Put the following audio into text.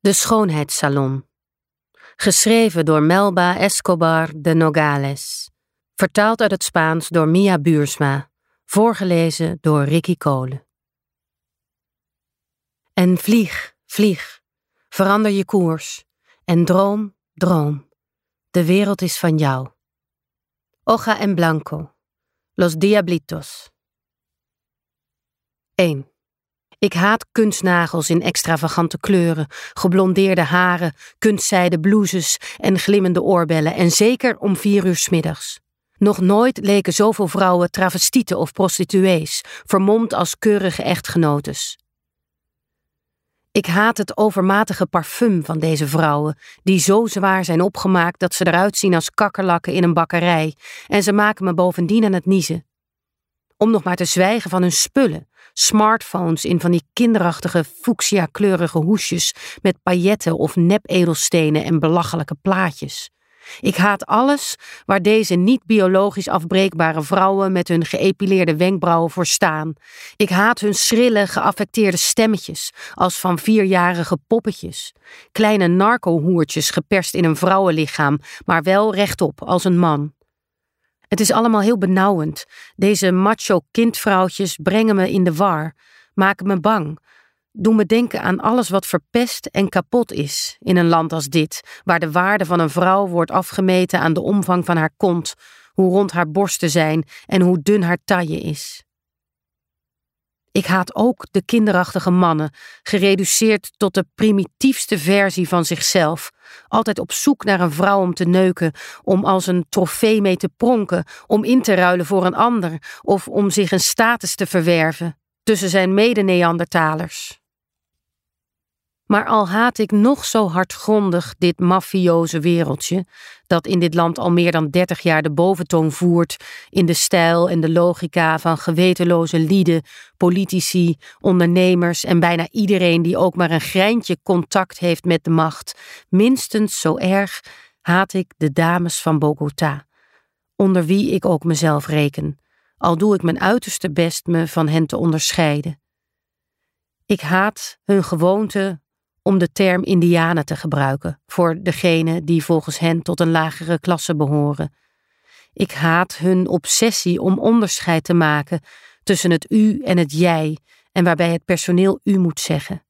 De Schoonheidssalon. Geschreven door Melba Escobar de Nogales. Vertaald uit het Spaans door Mia Buursma. Voorgelezen door Ricky Kolen. En vlieg, vlieg. Verander je koers. En droom, droom. De wereld is van jou. Hoja en blanco. Los Diablitos. 1. Ik haat kunstnagels in extravagante kleuren, geblondeerde haren, kunstzijden blouses en glimmende oorbellen en zeker om 4 uur 's middags. Nog nooit leken zoveel vrouwen travestieten of prostituees, vermomd als keurige echtgenotes. Ik haat het overmatige parfum van deze vrouwen, die zo zwaar zijn opgemaakt dat ze eruit zien als kakkerlakken in een bakkerij, en ze maken me bovendien aan het niezen. Om nog maar te zwijgen van hun spullen, smartphones in van die kinderachtige fuchsia-kleurige hoesjes met pailletten of nep-edelstenen en belachelijke plaatjes. Ik haat alles waar deze niet-biologisch afbreekbare vrouwen met hun geëpileerde wenkbrauwen voor staan. Ik haat hun schrille, geaffecteerde stemmetjes, als van 4-jarige poppetjes. Kleine narcohoertjes geperst in een vrouwenlichaam, maar wel rechtop als een man. Het is allemaal heel benauwend. Deze macho kindvrouwtjes brengen me in de war, maken me bang, doen me denken aan alles wat verpest en kapot is in een land als dit, waar de waarde van een vrouw wordt afgemeten aan de omvang van haar kont, hoe rond haar borsten zijn en hoe dun haar taille is. Ik haat ook de kinderachtige mannen, gereduceerd tot de primitiefste versie van zichzelf, altijd op zoek naar een vrouw om te neuken, om als een trofee mee te pronken, om in te ruilen voor een ander of om zich een status te verwerven tussen zijn mede-Neandertalers. Maar al haat ik nog zo hardgrondig dit mafioze wereldje, dat in dit land al meer dan 30 jaar de boventoon voert in de stijl en de logica van gewetenloze lieden, politici, ondernemers en bijna iedereen die ook maar een greintje contact heeft met de macht, minstens zo erg haat ik de dames van Bogota, onder wie ik ook mezelf reken, al doe ik mijn uiterste best me van hen te onderscheiden. Ik haat hun gewoonte om de term indianen te gebruiken voor degenen die volgens hen tot een lagere klasse behoren. Ik haat hun obsessie om onderscheid te maken tussen het u en het jij en waarbij het personeel u moet zeggen.